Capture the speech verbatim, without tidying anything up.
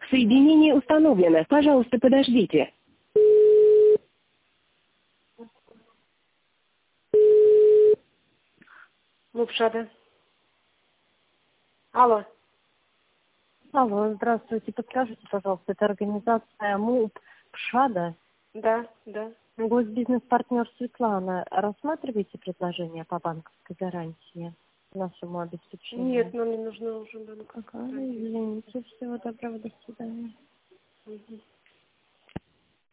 Соединение установлено. Пожалуйста, подождите. Мупшада. Алло. Алло, здравствуйте. Подскажите, пожалуйста, это организация МУП ПШАДа? Да, да. Госбизнес-партнер Светлана. Рассматриваете предложение по банковской гарантии нашему обеспечению? Нет, нам не нужна уже банковская Какая? гарантия. Извините, всего доброго, до свидания. Угу.